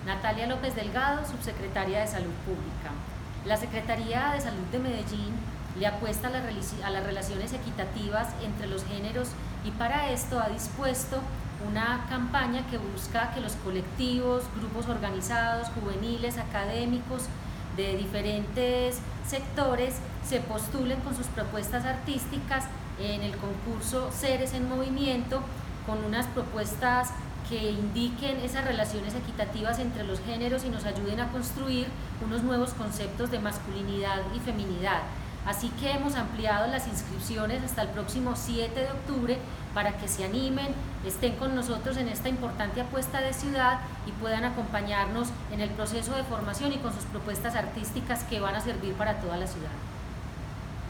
Natalia López Delgado, subsecretaria de Salud Pública. La Secretaría de Salud de Medellín le apuesta a las relaciones equitativas entre los géneros y para esto ha dispuesto una campaña que busca que los colectivos, grupos organizados, juveniles, académicos de diferentes sectores se postulen con sus propuestas artísticas en el concurso Seres en Movimiento, con unas propuestas que indiquen esas relaciones equitativas entre los géneros y nos ayuden a construir unos nuevos conceptos de masculinidad y feminidad. Así que hemos ampliado las inscripciones hasta el próximo 7 de octubre para que se animen, estén con nosotros en esta importante apuesta de ciudad y puedan acompañarnos en el proceso de formación y con sus propuestas artísticas que van a servir para toda la ciudad.